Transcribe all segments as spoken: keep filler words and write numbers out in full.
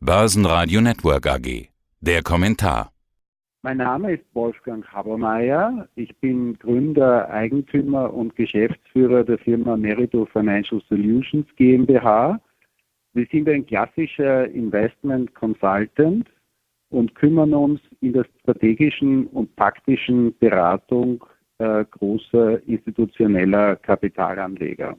Börsenradio Network A G. Der Kommentar. Mein Name ist Wolfgang Habermayr. Ich bin Gründer, Eigentümer und Geschäftsführer der Firma Merido Financial Solutions GmbH. Wir sind ein klassischer Investment Consultant und kümmern uns in der strategischen und taktischen Beratung äh, großer institutioneller Kapitalanleger.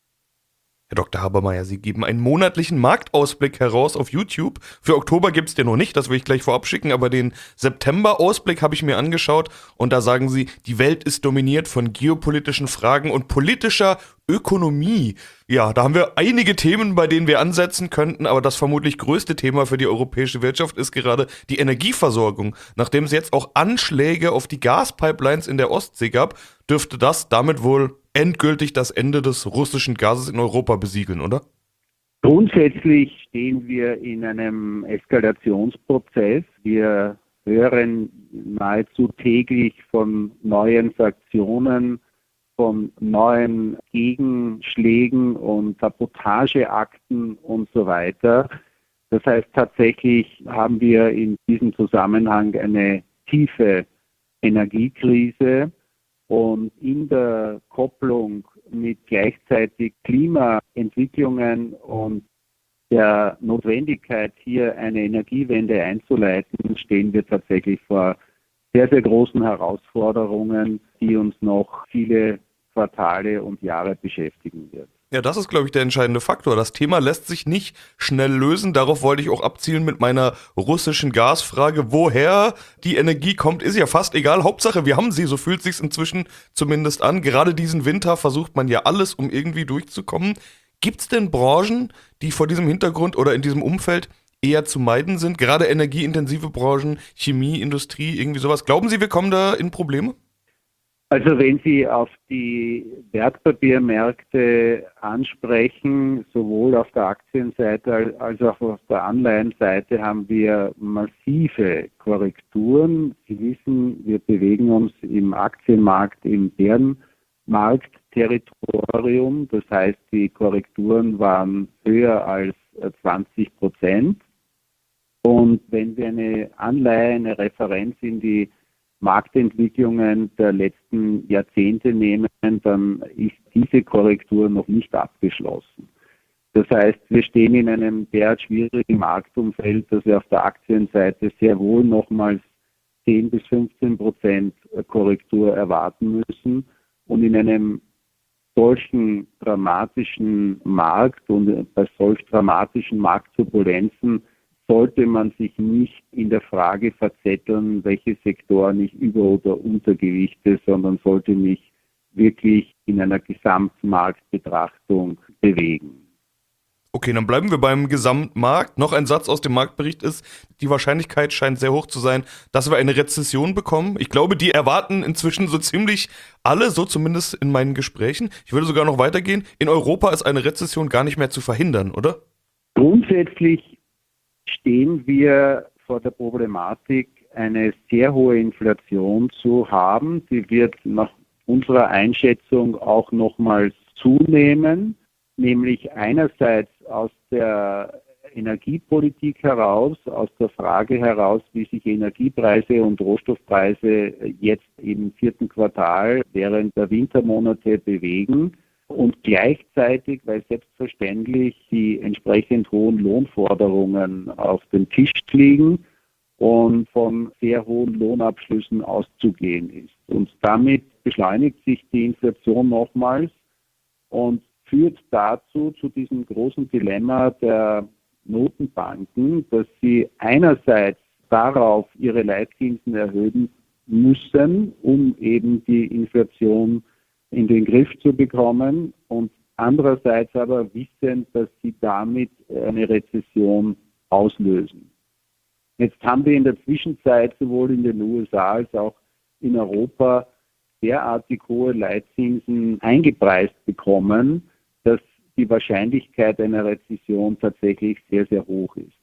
Herr Doktor Habermayr, Sie geben einen monatlichen Marktausblick heraus auf YouTube. Für Oktober gibt es den noch nicht, das will ich gleich vorab schicken, aber den September-Ausblick habe ich mir angeschaut und da sagen Sie, die Welt ist dominiert von geopolitischen Fragen und politischer Ökonomie. Ja, da haben wir einige Themen, bei denen wir ansetzen könnten, aber das vermutlich größte Thema für die europäische Wirtschaft ist gerade die Energieversorgung. Nachdem es jetzt auch Anschläge auf die Gaspipelines in der Ostsee gab, dürfte das damit wohl endgültig das Ende des russischen Gases in Europa besiegeln, oder? Grundsätzlich stehen wir in einem Eskalationsprozess. Wir hören nahezu täglich von neuen Sanktionen, von neuen Gegenschlägen und Sabotageakten und so weiter. Das heißt, tatsächlich haben wir in diesem Zusammenhang eine tiefe Energiekrise. Und in der Kopplung mit gleichzeitig Klimaentwicklungen und der Notwendigkeit, hier eine Energiewende einzuleiten, stehen wir tatsächlich vor sehr, sehr großen Herausforderungen, die uns noch viele Quartale und Jahre beschäftigen wird. Ja, das ist, glaube ich, der entscheidende Faktor. Das Thema lässt sich nicht schnell lösen. Darauf wollte ich auch abzielen mit meiner russischen Gasfrage. Woher die Energie kommt, ist ja fast egal. Hauptsache, wir haben sie. So fühlt sich's inzwischen zumindest an. Gerade diesen Winter versucht man ja alles, um irgendwie durchzukommen. Gibt's denn Branchen, die vor diesem Hintergrund oder in diesem Umfeld eher zu meiden sind? Gerade energieintensive Branchen, Chemie, Industrie, irgendwie sowas. Glauben Sie, wir kommen da in Probleme? Also wenn Sie auf die Wertpapiermärkte ansprechen, sowohl auf der Aktienseite als auch auf der Anleihenseite haben wir massive Korrekturen. Sie wissen, wir bewegen uns im Aktienmarkt im Bärenmarktterritorium. Das heißt, die Korrekturen waren höher als zwanzig Prozent. Und wenn wir eine Anleihe, eine Referenz in die Marktentwicklungen der letzten Jahrzehnte nehmen, dann ist diese Korrektur noch nicht abgeschlossen. Das heißt, wir stehen in einem derart schwierigen Marktumfeld, dass wir auf der Aktienseite sehr wohl nochmals zehn bis fünfzehn Prozent Korrektur erwarten müssen. Und in einem solchen dramatischen Markt und bei solch dramatischen Marktturbulenzen sollte man sich nicht in der Frage verzetteln, welche Sektoren ich über- oder untergewichte, sondern sollte mich wirklich in einer Gesamtmarktbetrachtung bewegen. Okay, dann bleiben wir beim Gesamtmarkt. Noch ein Satz aus dem Marktbericht ist, die Wahrscheinlichkeit scheint sehr hoch zu sein, dass wir eine Rezession bekommen. Ich glaube, die erwarten inzwischen so ziemlich alle, so zumindest in meinen Gesprächen. Ich würde sogar noch weitergehen. In Europa ist eine Rezession gar nicht mehr zu verhindern, oder? Grundsätzlich stehen wir vor der Problematik, eine sehr hohe Inflation zu haben. Sie wird nach unserer Einschätzung auch nochmals zunehmen, nämlich einerseits aus der Energiepolitik heraus, aus der Frage heraus, wie sich Energiepreise und Rohstoffpreise jetzt im vierten Quartal während der Wintermonate bewegen. Und gleichzeitig, weil selbstverständlich die entsprechend hohen Lohnforderungen auf dem Tisch liegen und von sehr hohen Lohnabschlüssen auszugehen ist. Und damit beschleunigt sich die Inflation nochmals und führt dazu, zu diesem großen Dilemma der Notenbanken, dass sie einerseits darauf ihre Leitzinsen erhöhen müssen, um eben die Inflation in den Griff zu bekommen und andererseits aber wissen, dass sie damit eine Rezession auslösen. Jetzt haben wir in der Zwischenzeit sowohl in den U S A als auch in Europa derartig hohe Leitzinsen eingepreist bekommen, dass die Wahrscheinlichkeit einer Rezession tatsächlich sehr, sehr hoch ist.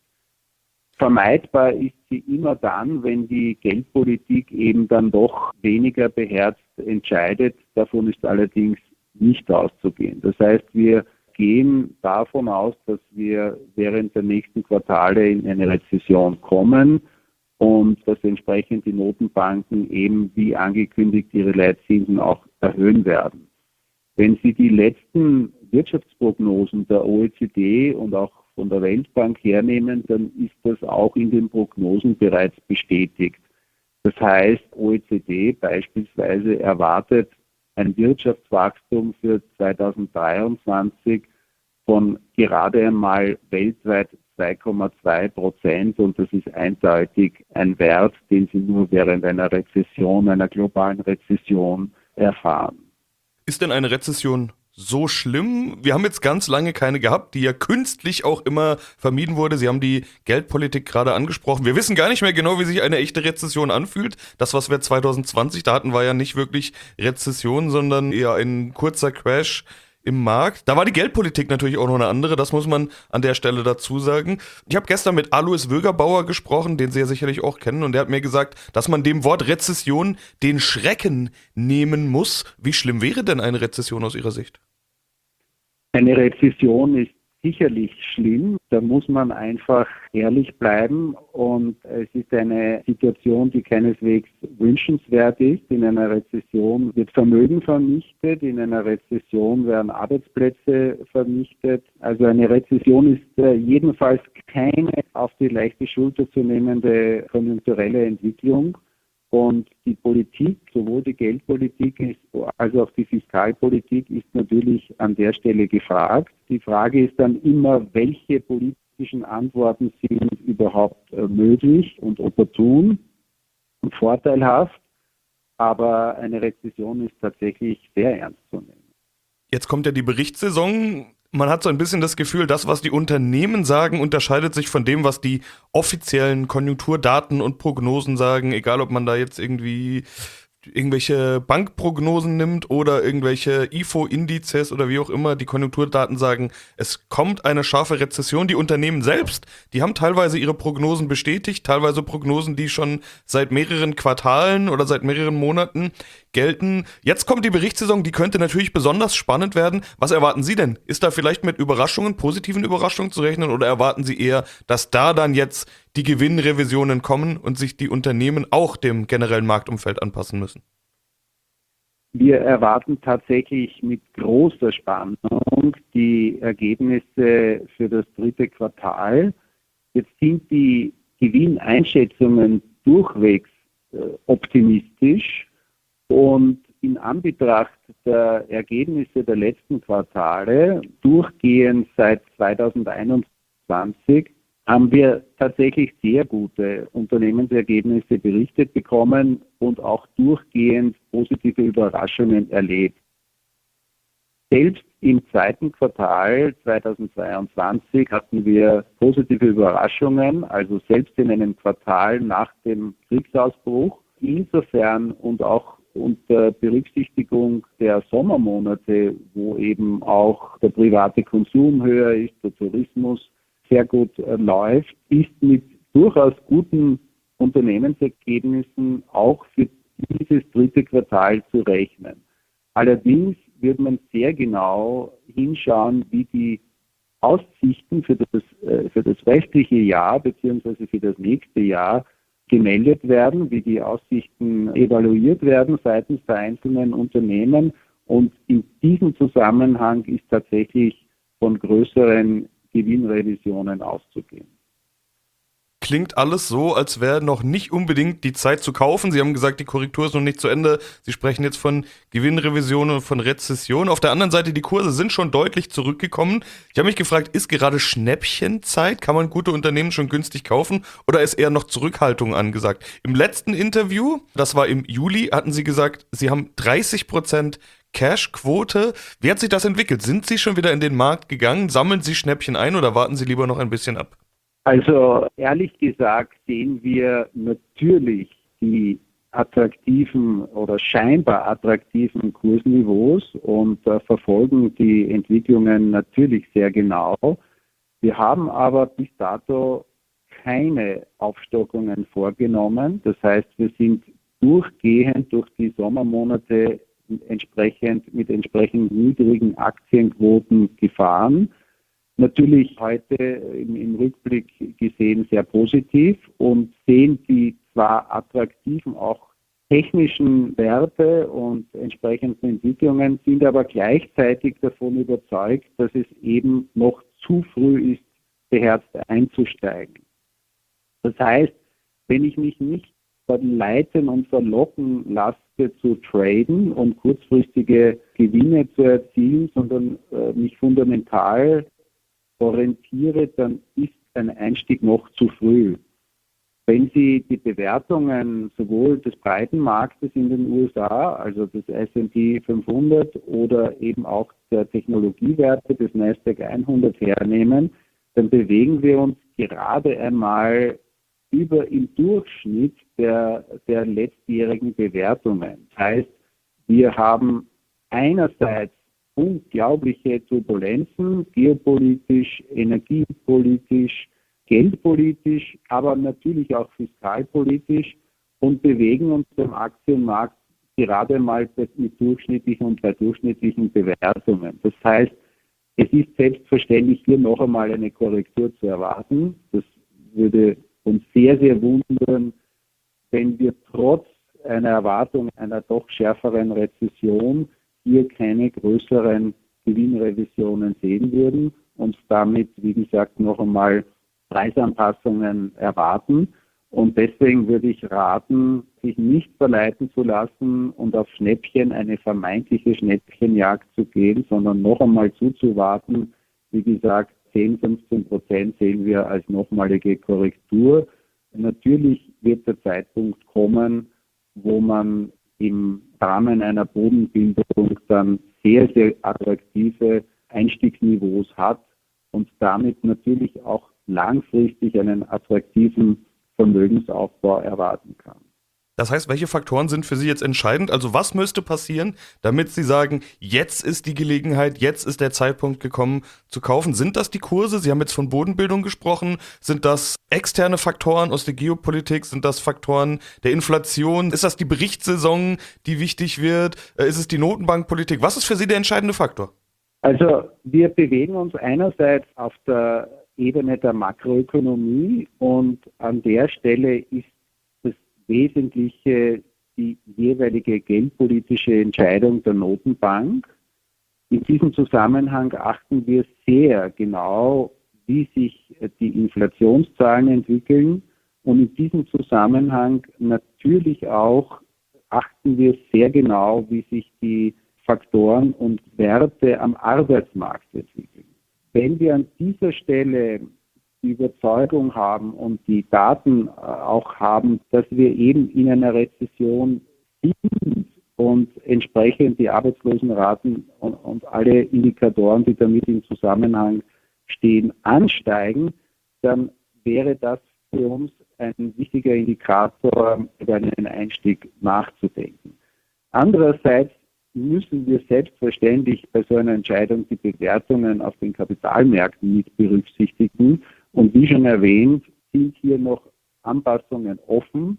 Vermeidbar ist sie immer dann, wenn die Geldpolitik eben dann doch weniger beherzt entscheidet. Davon ist allerdings nicht auszugehen. Das heißt, wir gehen davon aus, dass wir während der nächsten Quartale in eine Rezession kommen und dass entsprechend die Notenbanken eben wie angekündigt ihre Leitzinsen auch erhöhen werden. Wenn Sie die letzten Wirtschaftsprognosen der O E C D und auch von der Weltbank hernehmen, dann ist das auch in den Prognosen bereits bestätigt. Das heißt, O E C D beispielsweise erwartet ein Wirtschaftswachstum für zweitausenddreiundzwanzig von gerade einmal weltweit zwei Komma zwei Prozent und das ist eindeutig ein Wert, den Sie nur während einer Rezession, einer globalen Rezession erfahren. Ist denn eine Rezession so schlimm? Wir haben jetzt ganz lange keine gehabt, die ja künstlich auch immer vermieden wurde. Sie haben die Geldpolitik gerade angesprochen. Wir wissen gar nicht mehr genau, wie sich eine echte Rezession anfühlt. Das, was wir zwanzig zwanzig da hatten, war ja nicht wirklich Rezession, sondern eher ein kurzer Crash im Markt. Da war die Geldpolitik natürlich auch noch eine andere, das muss man an der Stelle dazu sagen. Ich habe gestern mit Alois Wögerbauer gesprochen, den Sie ja sicherlich auch kennen, und der hat mir gesagt, dass man dem Wort Rezession den Schrecken nehmen muss. Wie schlimm wäre denn eine Rezession aus Ihrer Sicht? Eine Rezession ist sicherlich schlimm. Da muss man einfach ehrlich bleiben und es ist eine Situation, die keineswegs wünschenswert ist. In einer Rezession wird Vermögen vernichtet, in einer Rezession werden Arbeitsplätze vernichtet. Also eine Rezession ist äh, jedenfalls keine auf die leichte Schulter zu nehmende konjunkturelle Entwicklung. Und die Politik, sowohl die Geldpolitik ist, als auch die Fiskalpolitik ist natürlich an der Stelle gefragt. Die Frage ist dann immer, welche politischen Antworten sind überhaupt äh, möglich und opportun und vorteilhaft. Aber eine Rezession ist tatsächlich sehr ernst zu nehmen. Jetzt kommt ja die Berichtssaison. Man hat so ein bisschen das Gefühl, das, was die Unternehmen sagen, unterscheidet sich von dem, was die offiziellen Konjunkturdaten und Prognosen sagen, egal ob man da jetzt irgendwie irgendwelche Bankprognosen nimmt oder irgendwelche I F O-Indizes oder wie auch immer. Die Konjunkturdaten sagen, es kommt eine scharfe Rezession. Die Unternehmen selbst, die haben teilweise ihre Prognosen bestätigt, teilweise Prognosen, die schon seit mehreren Quartalen oder seit mehreren Monaten gelten. Jetzt kommt die Berichtssaison, die könnte natürlich besonders spannend werden. Was erwarten Sie denn? Ist da vielleicht mit Überraschungen, positiven Überraschungen zu rechnen oder erwarten Sie eher, dass da dann jetzt die Gewinnrevisionen kommen und sich die Unternehmen auch dem generellen Marktumfeld anpassen müssen? Wir erwarten tatsächlich mit großer Spannung die Ergebnisse für das dritte Quartal. Jetzt sind die Gewinneinschätzungen durchwegs äh, optimistisch und in Anbetracht der Ergebnisse der letzten Quartale, durchgehend seit zweitausendeinundzwanzig, haben wir tatsächlich sehr gute Unternehmensergebnisse berichtet bekommen und auch durchgehend positive Überraschungen erlebt. Selbst im zweiten Quartal zweitausendzweiundzwanzig hatten wir positive Überraschungen, also selbst in einem Quartal nach dem Kriegsausbruch. Insofern und auch unter Berücksichtigung der Sommermonate, wo eben auch der private Konsum höher ist, der Tourismus sehr gut äh, läuft, ist mit durchaus guten Unternehmensergebnissen auch für dieses dritte Quartal zu rechnen. Allerdings wird man sehr genau hinschauen, wie die Aussichten für das, äh, für das restliche Jahr bzw. für das nächste Jahr gemeldet werden, wie die Aussichten evaluiert werden seitens der einzelnen Unternehmen. Und in diesem Zusammenhang ist tatsächlich von größeren Gewinnrevisionen auszugehen. Klingt alles so, als wäre noch nicht unbedingt die Zeit zu kaufen. Sie haben gesagt, die Korrektur ist noch nicht zu Ende. Sie sprechen jetzt von Gewinnrevision und von Rezession. Auf der anderen Seite, die Kurse sind schon deutlich zurückgekommen. Ich habe mich gefragt, ist gerade Schnäppchenzeit? Kann man gute Unternehmen schon günstig kaufen oder ist eher noch Zurückhaltung angesagt? Im letzten Interview, das war im Juli, hatten Sie gesagt, Sie haben dreißig Prozent Cash-Quote. Wie hat sich das entwickelt? Sind Sie schon wieder in den Markt gegangen? Sammeln Sie Schnäppchen ein oder warten Sie lieber noch ein bisschen ab? Also ehrlich gesagt sehen wir natürlich die attraktiven oder scheinbar attraktiven Kursniveaus und äh, verfolgen die Entwicklungen natürlich sehr genau. Wir haben aber bis dato keine Aufstockungen vorgenommen. Das heißt, wir sind durchgehend durch die Sommermonate entsprechend, mit entsprechend niedrigen Aktienquoten gefahren. Natürlich heute im, im Rückblick gesehen sehr positiv und sehen die zwar attraktiven auch technischen Werte und entsprechenden Entwicklungen, sind aber gleichzeitig davon überzeugt, dass es eben noch zu früh ist, beherzt einzusteigen. Das heißt, wenn ich mich nicht verleiten und verlocken lasse zu traden und kurzfristige Gewinne zu erzielen, sondern äh, mich fundamental orientiere, dann ist ein Einstieg noch zu früh. Wenn Sie die Bewertungen sowohl des breiten Marktes in den U S A, also des S und P fünfhundert oder eben auch der Technologiewerte des Nasdaq hundert hernehmen, dann bewegen wir uns gerade einmal über im Durchschnitt der, der letztjährigen Bewertungen. Das heißt, wir haben einerseits unglaubliche Turbulenzen, geopolitisch, energiepolitisch, geldpolitisch, aber natürlich auch fiskalpolitisch und bewegen uns im Aktienmarkt gerade mal mit durchschnittlichen und bei durchschnittlichen Bewertungen. Das heißt, es ist selbstverständlich hier noch einmal eine Korrektur zu erwarten. Das würde uns sehr, sehr wundern, wenn wir trotz einer Erwartung einer doch schärferen Rezession hier keine größeren Gewinnrevisionen sehen würden und damit, wie gesagt, noch einmal Preisanpassungen erwarten. Und deswegen würde ich raten, sich nicht verleiten zu lassen und auf Schnäppchen, eine vermeintliche Schnäppchenjagd zu gehen, sondern noch einmal zuzuwarten. Wie gesagt, zehn, fünfzehn Prozent sehen wir als nochmalige Korrektur. Natürlich wird der Zeitpunkt kommen, wo man im Rahmen einer Bodenbildung dann sehr, sehr attraktive Einstiegsniveaus hat und damit natürlich auch langfristig einen attraktiven Vermögensaufbau erwarten kann. Das heißt, welche Faktoren sind für Sie jetzt entscheidend? Also was müsste passieren, damit Sie sagen, jetzt ist die Gelegenheit, jetzt ist der Zeitpunkt gekommen zu kaufen? Sind das die Kurse? Sie haben jetzt von Bodenbildung gesprochen. Sind das externe Faktoren aus der Geopolitik? Sind das Faktoren der Inflation? Ist das die Berichtssaison, die wichtig wird? Ist es die Notenbankpolitik? Was ist für Sie der entscheidende Faktor? Also wir bewegen uns einerseits auf der Ebene der Makroökonomie und an der Stelle ist das Wesentliche die jeweilige geldpolitische Entscheidung der Notenbank. In diesem Zusammenhang achten wir sehr genau, wie sich die Inflationszahlen entwickeln und in diesem Zusammenhang natürlich auch achten wir sehr genau, wie sich die Faktoren und Werte am Arbeitsmarkt entwickeln. Wenn wir an dieser Stelle die Überzeugung haben und die Daten auch haben, dass wir eben in einer Rezession sind und entsprechend die Arbeitslosenraten und, und alle Indikatoren, die damit im Zusammenhang stehen, ansteigen, dann wäre das für uns ein wichtiger Indikator, über einen Einstieg nachzudenken. Andererseits müssen wir selbstverständlich bei so einer Entscheidung die Bewertungen auf den Kapitalmärkten mit berücksichtigen. Und wie schon erwähnt, sind hier noch Anpassungen offen.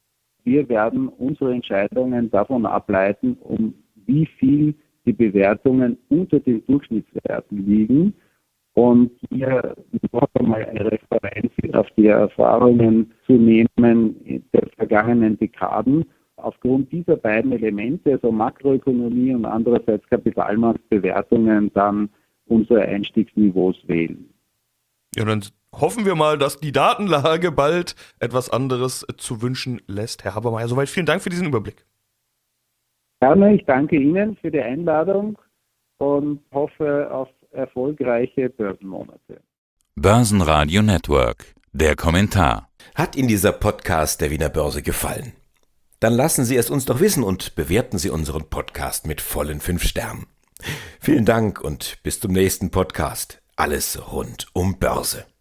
Wir werden unsere Entscheidungen davon ableiten, um wie viel die Bewertungen unter den Durchschnittswerten liegen. Und hier noch einmal eine Referenz auf die Erfahrungen zu nehmen der vergangenen Dekaden. Aufgrund dieser beiden Elemente, also Makroökonomie und andererseits Kapitalmarktbewertungen, dann unsere Einstiegsniveaus wählen. Ja, dann hoffen wir mal, dass die Datenlage bald etwas anderes zu wünschen lässt. Herr Habermayr, soweit vielen Dank für diesen Überblick. Gerne, ich danke Ihnen für die Einladung und hoffe auf erfolgreiche Börsenmonate. Börsenradio Network, der Kommentar. Hat Ihnen dieser Podcast der Wiener Börse gefallen? Dann lassen Sie es uns doch wissen und bewerten Sie unseren Podcast mit vollen fünf Sternen. Vielen Dank und bis zum nächsten Podcast. Alles rund um Börse.